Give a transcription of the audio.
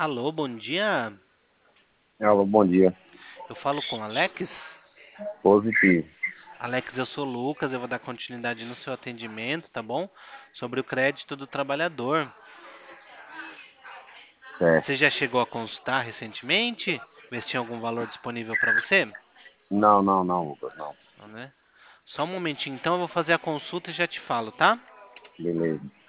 Alô, bom dia. Alô, bom dia. Eu falo com Alex. Positivo. Alex, eu sou o Lucas, eu vou dar continuidade no seu atendimento, tá bom? Sobre o crédito do trabalhador. Você Certo. já chegou a consultar recentemente? Ver se tinha algum valor disponível para você? Não, Lucas, não. Não, né? Só um momentinho, então eu vou fazer a consulta e já te falo, tá? Beleza.